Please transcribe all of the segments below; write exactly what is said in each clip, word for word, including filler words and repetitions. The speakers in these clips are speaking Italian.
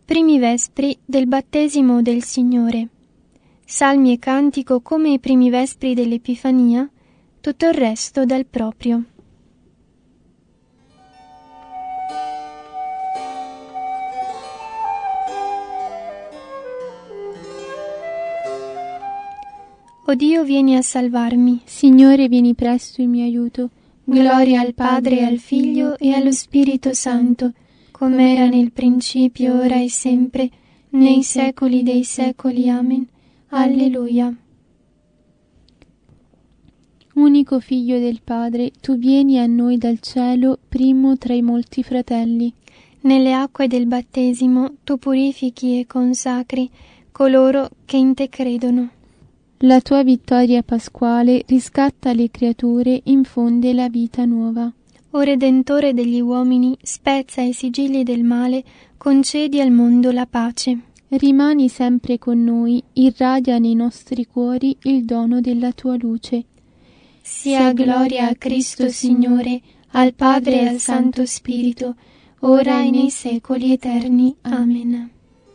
Primi vespri del battesimo del Signore. Salmi e cantico come i primi vespri dell'Epifania, tutto il resto dal proprio. O Dio, vieni a salvarmi. Signore, vieni presto in mio aiuto. Gloria al Padre, al Figlio e allo Spirito Santo, come era nel principio, ora e sempre, nei secoli dei secoli. Amen. Alleluia. Unico Figlio del Padre, tu vieni a noi dal cielo, primo tra i molti fratelli. Nelle acque del battesimo tu purifichi e consacri coloro che in te credono. La tua vittoria pasquale riscatta le creature, infonde la vita nuova. O Redentore degli uomini, spezza i sigilli del male, concedi al mondo la pace. Rimani sempre con noi, irradia nei nostri cuori il dono della tua luce. Sia gloria a Cristo Signore, al Padre e al Santo Spirito, ora e nei secoli eterni. Amen.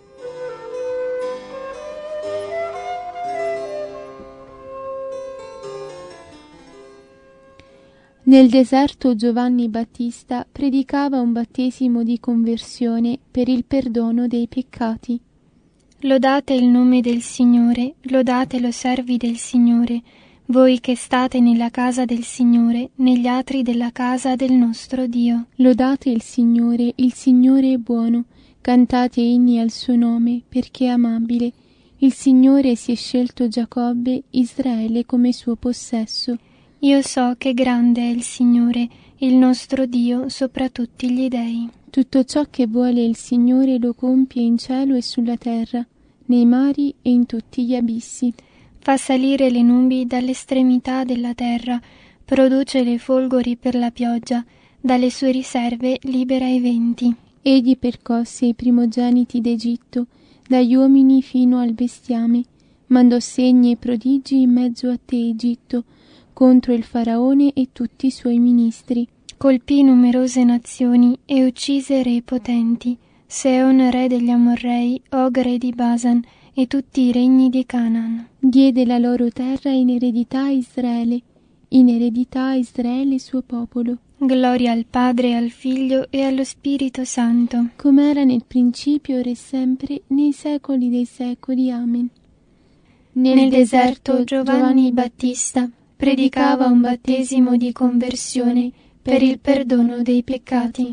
Nel deserto Giovanni Battista predicava un battesimo di conversione per il perdono dei peccati. Lodate il nome del Signore, lodatelo servi del Signore, voi che state nella casa del Signore, negli atri della casa del nostro Dio. Lodate il Signore, il Signore è buono, cantate inni al suo nome, perché è amabile. Il Signore si è scelto Giacobbe, Israele come suo possesso. Io so che grande è il Signore, il nostro Dio, sopra tutti gli dei. Tutto ciò che vuole il Signore lo compie in cielo e sulla terra, nei mari e in tutti gli abissi. Fa salire le nubi dall'estremità della terra, produce le folgori per la pioggia, dalle sue riserve libera i venti. Egli percosse i primogeniti d'Egitto, dagli uomini fino al bestiame, mandò segni e prodigi in mezzo a te, Egitto, contro il faraone e tutti i suoi ministri. Colpì numerose nazioni e uccise re potenti, Seon re degli Amorrei, Og re di Basan e tutti i regni di Canaan. Diede la loro terra in eredità a Israele, in eredità a Israele suo popolo. Gloria al Padre, al Figlio e allo Spirito Santo, come era nel principio, ora e sempre, nei secoli dei secoli. Amen. Nel, Nel deserto Giovanni Battista predicava un battesimo di conversione per il perdono dei peccati.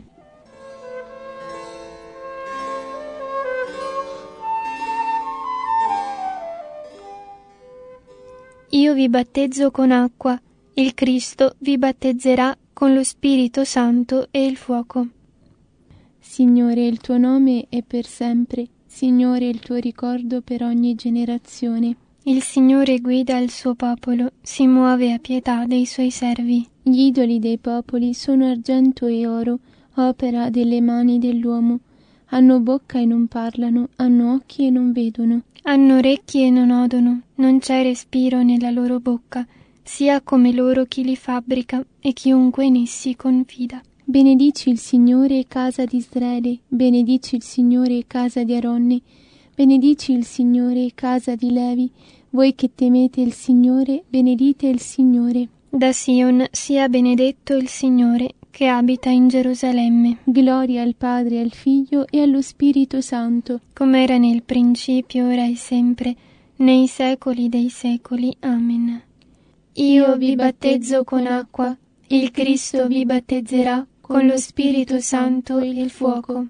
Io vi battezzo con acqua, il Cristo vi battezzerà con lo Spirito Santo e il fuoco. Signore, il tuo nome è per sempre, Signore, il tuo ricordo per ogni generazione. Il Signore guida il suo popolo, si muove a pietà dei suoi servi. Gli idoli dei popoli sono argento e oro, opera delle mani dell'uomo. Hanno bocca e non parlano, hanno occhi e non vedono. Hanno orecchi e non odono, non c'è respiro nella loro bocca, sia come loro chi li fabbrica e chiunque in essi confida. Benedici il Signore, casa di Israele, benedici il Signore, casa di Aronne, benedici il Signore, casa di Levi. Voi che temete il Signore, benedite il Signore. Da Sion sia benedetto il Signore, che abita in Gerusalemme. Gloria al Padre, al Figlio e allo Spirito Santo, come era nel principio, ora e sempre, nei secoli dei secoli. Amen. Io vi battezzo con acqua, il Cristo vi battezzerà con lo Spirito Santo e il fuoco.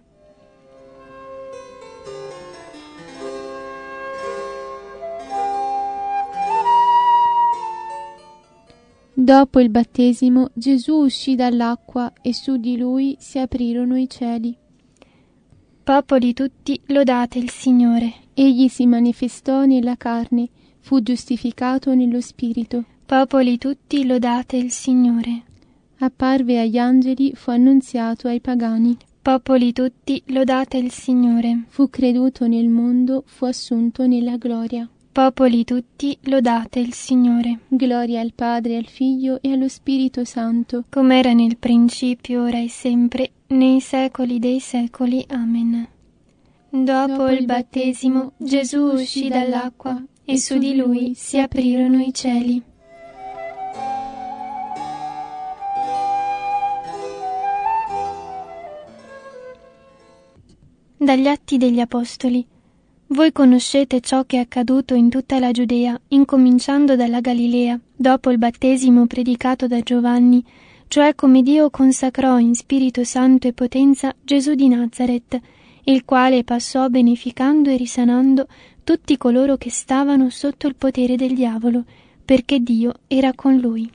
Dopo il battesimo, Gesù uscì dall'acqua e su di lui si aprirono i cieli. Popoli tutti, lodate il Signore. Egli si manifestò nella carne, fu giustificato nello Spirito. Popoli tutti, lodate il Signore. Apparve agli angeli, fu annunziato ai pagani. Popoli tutti, lodate il Signore. Fu creduto nel mondo, fu assunto nella gloria. Popoli tutti, lodate il Signore. Gloria al Padre, al Figlio e allo Spirito Santo, come era nel principio, ora e sempre, nei secoli dei secoli. Amen. Dopo il battesimo, Gesù uscì dall'acqua e su di lui si aprirono i cieli. Dagli Atti degli Apostoli. Voi conoscete ciò che è accaduto in tutta la Giudea, incominciando dalla Galilea, dopo il battesimo predicato da Giovanni, cioè come Dio consacrò in Spirito Santo e potenza Gesù di Nazaret, il quale passò beneficando e risanando tutti coloro che stavano sotto il potere del diavolo, perché Dio era con lui.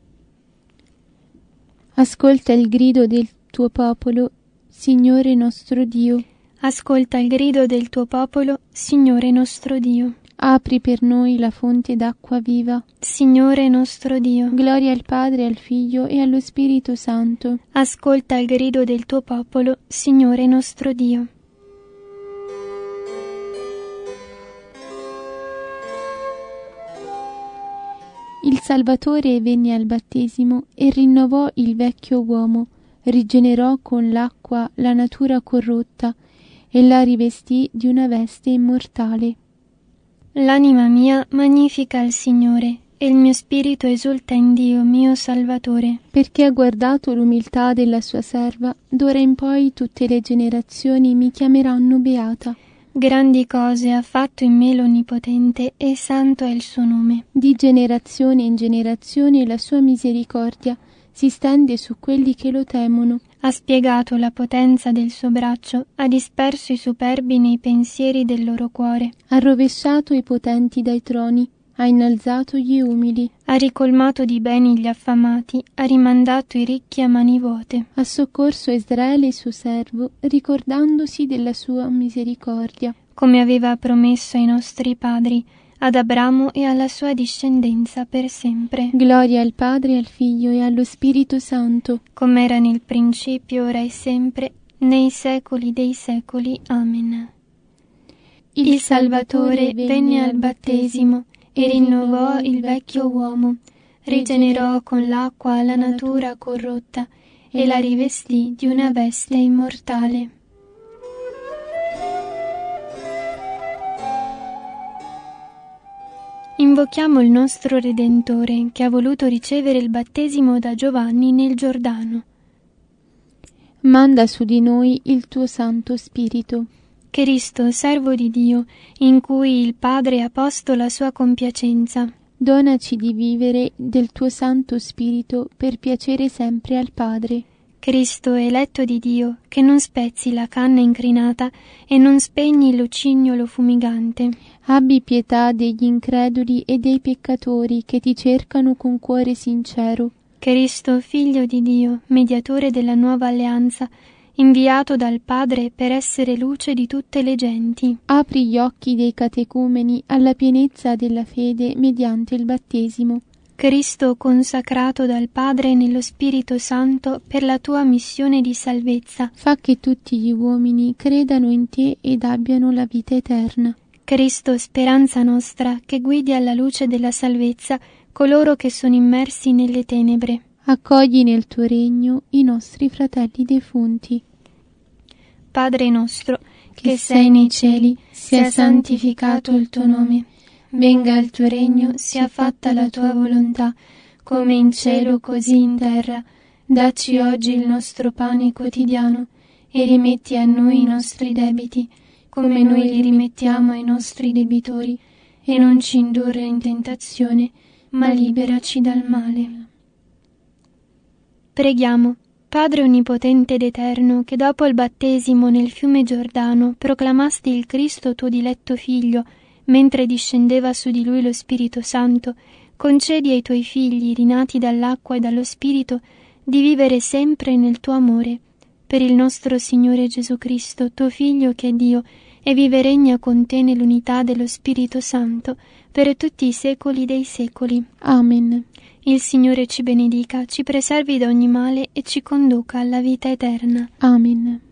Ascolta il grido del tuo popolo, Signore nostro Dio. Ascolta il grido del tuo popolo, Signore nostro Dio. Apri per noi la fonte d'acqua viva. Signore nostro Dio. Gloria al Padre, al Figlio e allo Spirito Santo. Ascolta il grido del tuo popolo, Signore nostro Dio. Il Salvatore venne al battesimo e rinnovò il vecchio uomo, rigenerò con l'acqua la natura corrotta e la rivestì di una veste immortale. L'anima mia magnifica il Signore, e il mio spirito esulta in Dio, mio Salvatore. Perché ha guardato l'umiltà della sua serva, d'ora in poi tutte le generazioni mi chiameranno beata. Grandi cose ha fatto in me l'Onnipotente, e santo è il suo nome. Di generazione in generazione la sua misericordia si stende su quelli che lo temono. Ha spiegato la potenza del suo braccio, ha disperso i superbi nei pensieri del loro cuore. Ha rovesciato i potenti dai troni, ha innalzato gli umili. Ha ricolmato di beni gli affamati, ha rimandato i ricchi a mani vuote. Ha soccorso Israele suo servo, ricordandosi della sua misericordia. Come aveva promesso ai nostri padri, ad Abramo e alla sua discendenza per sempre. Gloria al Padre, al Figlio e allo Spirito Santo. Come era nel principio, ora e sempre, nei secoli dei secoli. Amen. Il, il Salvatore venne al battesimo e rinnovò il vecchio uomo, rigenerò con l'acqua la natura corrotta e la rivestì di una veste immortale. Invochiamo il nostro Redentore, che ha voluto ricevere il battesimo da Giovanni nel Giordano. Manda su di noi il tuo Santo Spirito. Cristo, servo di Dio, in cui il Padre ha posto la sua compiacenza. Donaci di vivere del tuo Santo Spirito per piacere sempre al Padre. Cristo, eletto di Dio, che non spezzi la canna incrinata e non spegni il lucignolo fumigante. Abbi pietà degli increduli e dei peccatori che ti cercano con cuore sincero. Cristo, Figlio di Dio, mediatore della nuova alleanza, inviato dal Padre per essere luce di tutte le genti. Apri gli occhi dei catecumeni alla pienezza della fede mediante il battesimo. Cristo, consacrato dal Padre nello Spirito Santo per la tua missione di salvezza. Fa che tutti gli uomini credano in te ed abbiano la vita eterna. Cristo, speranza nostra, che guidi alla luce della salvezza coloro che sono immersi nelle tenebre. Accogli nel tuo regno i nostri fratelli defunti. Padre nostro, che sei nei cieli, sia santificato il tuo nome. Venga il tuo regno, sia fatta la tua volontà, come in cielo così in terra. Dacci oggi il nostro pane quotidiano e rimetti a noi i nostri debiti, come noi li rimettiamo ai nostri debitori, e non ci indurre in tentazione, ma liberaci dal male. Preghiamo. Padre onnipotente ed eterno, che dopo il battesimo nel fiume Giordano proclamasti il Cristo tuo diletto Figlio, mentre discendeva su di lui lo Spirito Santo, concedi ai tuoi figli, rinati dall'acqua e dallo Spirito, di vivere sempre nel tuo amore. Per il nostro Signore Gesù Cristo, tuo Figlio che è Dio, e vive e regna con te nell'unità dello Spirito Santo, per tutti i secoli dei secoli. Amen. Il Signore ci benedica, ci preservi da ogni male e ci conduca alla vita eterna. Amen.